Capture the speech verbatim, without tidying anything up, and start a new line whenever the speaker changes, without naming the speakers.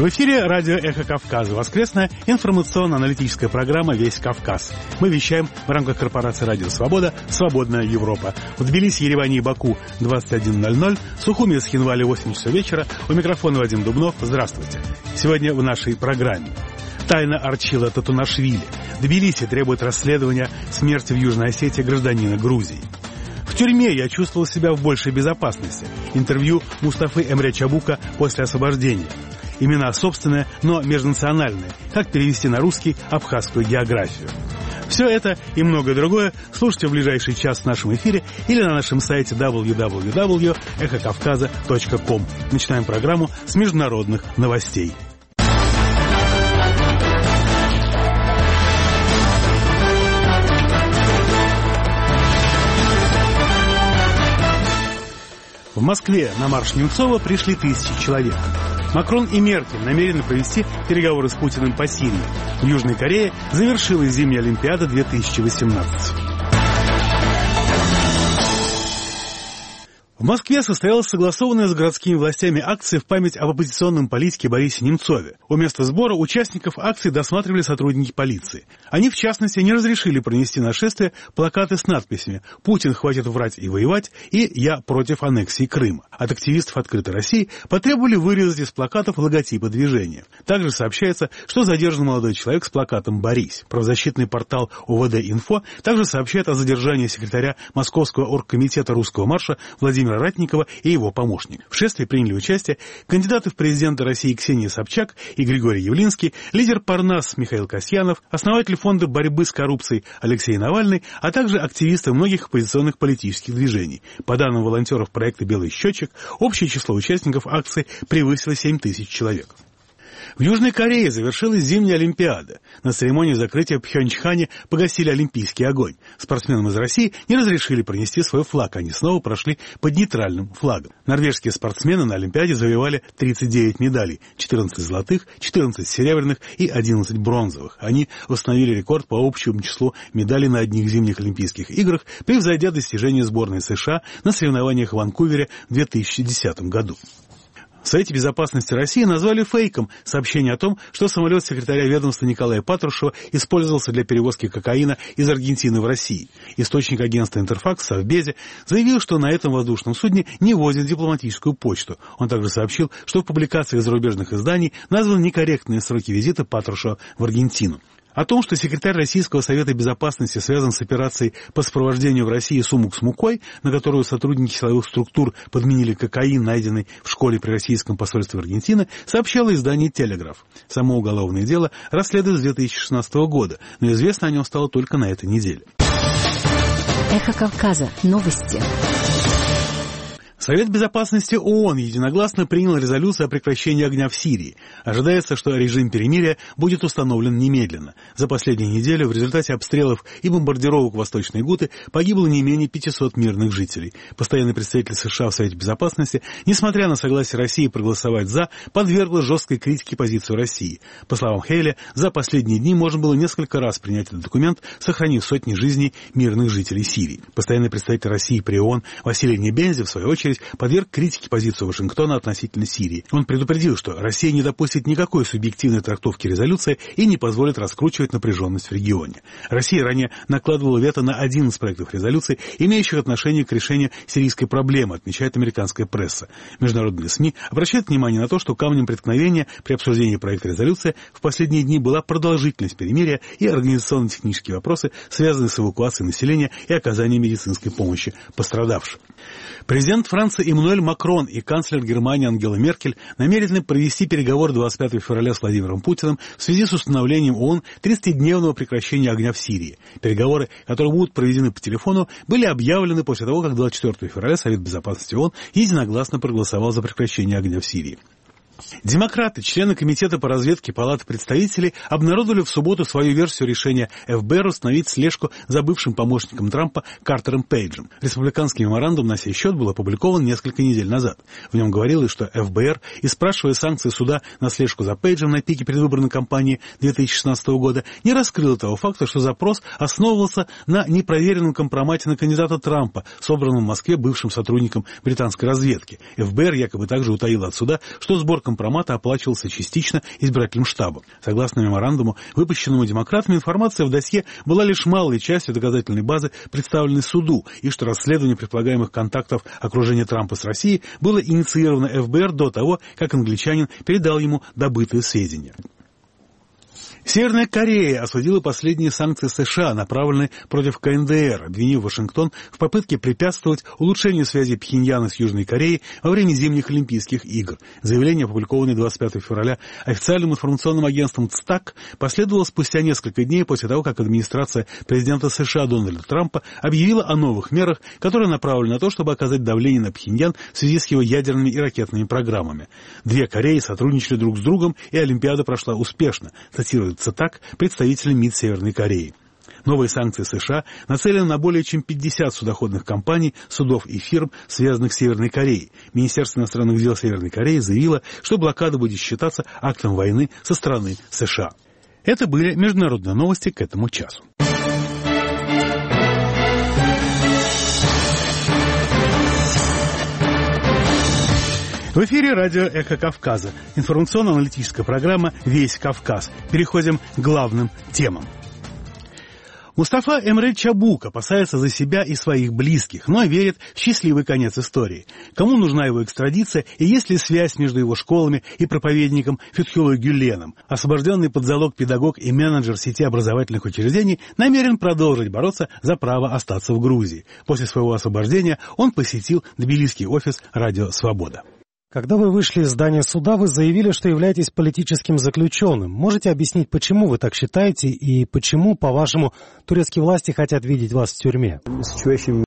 В эфире радио «Эхо Кавказа». Воскресная информационно-аналитическая программа «Весь Кавказ». Мы вещаем в рамках корпорации «Радио Свобода» «Свободная Европа». В Тбилиси, Ереване и Баку двадцать один ноль ноль, Сухуми и Схинвале восемь часов вечера. У микрофона Вадим Дубнов. Здравствуйте. Сегодня в нашей программе. Тайна Арчила Татунашвили. Тбилиси требует расследования смерти в Южной Осетии гражданина Грузии. В тюрьме я чувствовал себя в большей безопасности. Интервью Мустафы Эмре Чабука после освобождения. Имена собственные, но межнациональные. Как перевести на русский абхазскую географию. Все это и многое другое слушайте в ближайший час в нашем эфире или на нашем сайте дабл ю дабл ю дабл ю точка эхо кавказа точка ком. Начинаем программу с международных новостей. В Москве на марш Немцова пришли тысячи человек. Макрон и Меркель намерены провести переговоры с Путиным по Сирии. В Южной Корее завершилась зимняя Олимпиада две тысячи восемнадцать. В Москве состоялась согласованная с городскими властями акция в память об оппозиционном политике Борисе Немцове. У места сбора участников акции досматривали сотрудники полиции. Они, в частности, не разрешили пронести на шествие плакаты с надписями «Путин, хватит врать и воевать» и «Я против аннексии Крыма». От активистов «Открытой России» потребовали вырезать из плакатов логотипы движения. Также сообщается, что задержан молодой человек с плакатом «Борись». Правозащитный портал о вэ дэ-Инфо также сообщает о задержании секретаря Московского оргкомитета русского марша Владимира Ратникова и его помощник. В шествии приняли участие кандидаты в президенты России Ксения Собчак и Григорий Явлинский, лидер Парнас Михаил Касьянов, основатель фонда борьбы с коррупцией Алексей Навальный, а также активисты многих оппозиционных политических движений. По данным волонтеров проекта «Белый счетчик», общее число участников акции превысило семь тысяч человек. В Южной Корее завершилась зимняя Олимпиада. На церемонии закрытия в Пхёнчхане погасили олимпийский огонь. Спортсменам из России не разрешили пронести свой флаг, они снова прошли под нейтральным флагом. Норвежские спортсмены на Олимпиаде завоевали тридцать девять медалей, четырнадцать золотых, четырнадцать серебряных и одиннадцать бронзовых. Они установили рекорд по общему числу медалей на одних зимних Олимпийских играх, превзойдя достижения сборной США на соревнованиях в Ванкувере в две тысячи десятом году. В Совете безопасности России назвали фейком сообщение о том, что самолет секретаря ведомства Николая Патрушева использовался для перевозки кокаина из Аргентины в Россию. Источник агентства «Интерфакс» в Совбезе заявил, что на этом воздушном судне не возят дипломатическую почту. Он также сообщил, что в публикациях зарубежных изданий названы некорректные сроки визита Патрушева в Аргентину. О том, что секретарь Российского совета безопасности связан с операцией по сопровождению в России сумок с мукой, на которую сотрудники силовых структур подменили кокаин, найденный в школе при российском посольстве Аргентины, сообщало издание «Телеграф». Само уголовное дело расследуют с две тысячи шестнадцатого года, но известно о нем стало только на этой неделе.
Эхо Кавказа. Новости.
Совет безопасности ООН единогласно принял резолюцию о прекращении огня в Сирии. Ожидается, что режим перемирия будет установлен немедленно. За последнюю неделю в результате обстрелов и бомбардировок Восточной Гуты погибло не менее пятисот мирных жителей. Постоянный представитель США в Совете безопасности, несмотря на согласие России проголосовать «за», подвергла жесткой критике позицию России. По словам Хейли, за последние дни можно было несколько раз принять этот документ, сохранив сотни жизней мирных жителей Сирии. Постоянный представитель России при ООН Василий Небензи, в свою очередь, подверг критике позицию Вашингтона относительно Сирии. Он предупредил, что Россия не допустит никакой субъективной трактовки резолюции и не позволит раскручивать напряженность в регионе. Россия ранее накладывала вето на один из проектов резолюции, имеющих отношение к решению сирийской проблемы, отмечает американская пресса. Международные СМИ обращают внимание на то, что камнем преткновения при обсуждении проекта резолюции в последние дни была продолжительность перемирия и организационно-технические вопросы, связанные с эвакуацией населения и оказанием медицинской помощи пострадавшим. Президент Франции Эммануэль Макрон и канцлер Германии Ангела Меркель намерены провести переговоры двадцать пятого февраля с Владимиром Путиным в связи с установлением ООН тридцатидневного прекращения огня в Сирии. Переговоры, которые будут проведены по телефону, были объявлены после того, как двадцать четвёртого февраля Совет безопасности ООН единогласно проголосовал за прекращение огня в Сирии. Демократы, члены Комитета по разведке Палаты представителей, обнародовали в субботу свою версию решения эф бэ эр установить слежку за бывшим помощником Трампа Картером Пейджем. Республиканский меморандум на сей счет был опубликован несколько недель назад. В нем говорилось, что эф бэ эр, испрашивая санкции суда на слежку за Пейджем на пике предвыборной кампании две тысячи шестнадцатого года, не раскрыл того факта, что запрос основывался на непроверенном компромате на кандидата Трампа, собранном в Москве бывшим сотрудником британской разведки. эф бэ эр якобы также утаил от суда, что сбор компромата компромата оплачивался частично избирательным штабом. Согласно меморандуму, выпущенному демократами, информация в досье была лишь малой частью доказательной базы, представленной суду, и что расследование предполагаемых контактов окружения Трампа с Россией было инициировано эф бэ эр до того, как англичанин передал ему добытые сведения. Северная Корея осудила последние санкции США, направленные против ка эн дэ эр, обвинив Вашингтон в попытке препятствовать улучшению связи Пхеньяна с Южной Кореей во время зимних Олимпийских игр. Заявление, опубликованное двадцать пятого февраля официальным информационным агентством ЦТАК, последовало спустя несколько дней после того, как администрация президента США Дональда Трампа объявила о новых мерах, которые направлены на то, чтобы оказать давление на Пхеньян в связи с его ядерными и ракетными программами. Две Кореи сотрудничали друг с другом, и Олимпиада прошла успешно, цитирует ЦТАК представитель МИД Северной Кореи. Новые санкции США нацелены на более чем пятьдесят судоходных компаний, судов и фирм, связанных с Северной Кореей. Министерство иностранных дел Северной Кореи заявило, что блокада будет считаться актом войны со стороны США. Это были международные новости к этому часу. В эфире радио «Эхо Кавказа». Информационно-аналитическая программа «Весь Кавказ». Переходим к главным темам. Мустафа Эмре Чабук опасается за себя и своих близких, но верит в счастливый конец истории. Кому нужна его экстрадиция и есть ли связь между его школами и проповедником Фетхуллой Гюленом? Освобожденный под залог педагог и менеджер сети образовательных учреждений намерен продолжить бороться за право остаться в Грузии. После своего освобождения он посетил тбилисский офис «Радио Свобода».
Когда вы вышли из здания суда, вы заявили, что являетесь политическим заключенным. Можете объяснить, почему вы так считаете и почему, по-вашему, турецкие власти хотят видеть вас в тюрьме?